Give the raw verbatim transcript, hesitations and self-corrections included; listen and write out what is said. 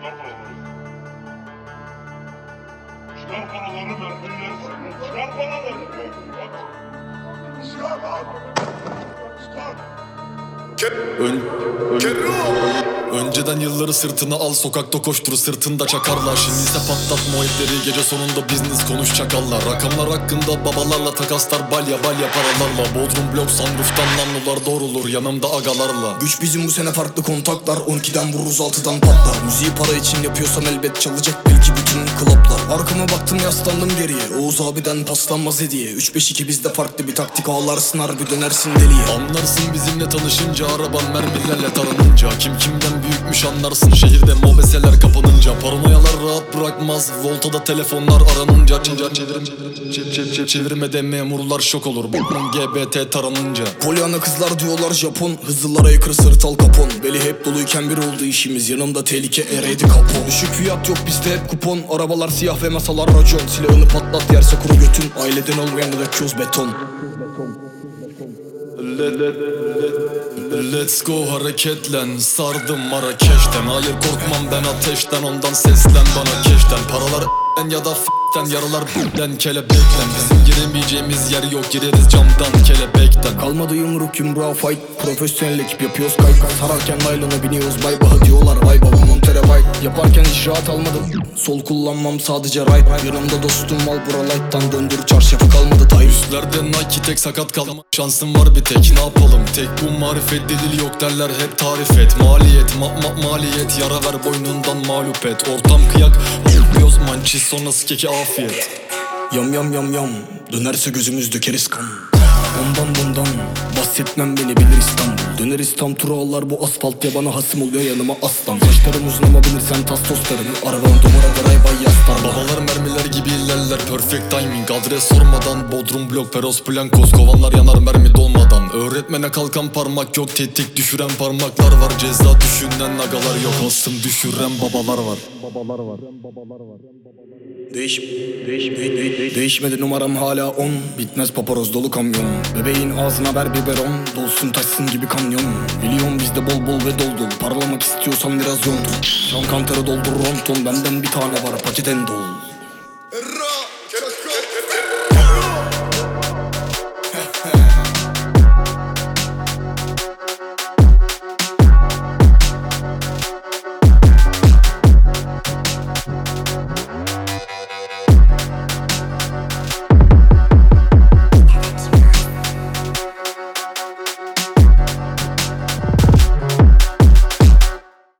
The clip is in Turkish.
Çıkar paraları. Çıkar paraları mermiler senin. Çıkar paraları. Bak. Çıkar lan. Çıkar. Ön, ön, önceden yılları sırtına al, sokakta koştur, sırtında çakarlar. Şimdi ise patlatma o ipleri, gece sonunda business konuş çakallar. Rakamlar hakkında babalarla takaslar, balya balya paralarla. Bodrum blok sunrooftan namlular doğrulur yanımda agalarla. Güç bizim bu sene farklı kontaklar, on ikiden vururuz altıdan patlar. Müziği para için yapıyorsam elbet çalacak belki bütün klaplar. Arkama baktım yaslandım geriye, Oğuz abiden paslanmaz hediye. Üç beş iki bizde farklı bir taktik, ağlarsın harbi dönersin deliye. Anlarsın bizimle tanışınca, araban mermilerle taranınca. Kim kimden büyükmüş anlarsın şehirde mobeseler kapanınca. Paranoyalar rahat bırakmaz, voltada telefonlar aranınca. Çinca çevirim, çevir, çevirmede memurlar şok olur, bakmam G B T taranınca. Polyana kızlar diyorlar Japon, hızlılara aykırı sırtal kapon. Beli hep doluyken bir oldu işimiz, yanımda tehlike ereydi kapon. Düşük fiyat yok bizde hep kupon, arabalar siyah ve masalar racon. Silahını patlat yerse kuru götün, aileden olmayanı döküyoruz beton. Let's go hareketlen, sardım Marrakeş'ten. Hayır korkmam ben ateşten, ondan seslen bana keşten. Paralar en ya da f***ten, yaralar b***den kelebeklen. Bizim giremeyeceğimiz yer yok, gireriz camdan kelebekten. Kalmadı yumruk yumruğa fight, profesyonel ekip yapıyoruz kay kay. Sararken naylona biniyoruz bay baha diyorlar, vay baba montere vay. Yaparken hiç rahat almadım, sol kullanmam sadece right. Yanımda dostum Marlboro Light'tan döndür çarşafı kalmadı tay. Üstlerde Nike tek, sakat kalma şansım var bir tek, ne yapalım tek bu marifet, delil yok derler hep tarif et. Maliyet ma ma maliyet, yara ver boynundan mağlup et. Ortam kıyak yapmıyoruz mançiz, sonrası keki afiyet. Yam yam yam yam, dönerse gözümüz dökeriz kan. Ondan bundan bahsetmem, beni bilir İstanbul. Döneriz tam turalar, bu asfalt ya bana hasım oluyor yanıma aslan. Saçlarım uzun ama bilirsen testosteronum, arabanın dumara garay bay yastar. Babalar mermiler gibi ilerler, perfect timing. Adres sormadan Bodrum blok, Peros Blancos. Kovanlar yanar mermi dolmadan. Öğretmene kalkan parmak yok, tetik düşüren parmaklar var. Ceza düşünen agalar yok, aslım düşüren babalar var. Babalar var. Babalar var. Değiş, değiş, değiş, değişmedi numaram hala on. Bitmez paparoz dolu kamyon. Bebeğin ağzına ver biberon, dolsun taşsın gibi kamyon. Milyon bizde bol bol ve dol dol. Parlamak istiyorsan biraz yol tut. Şam kantarı doldur ronton, benden bir tane var paketen dol.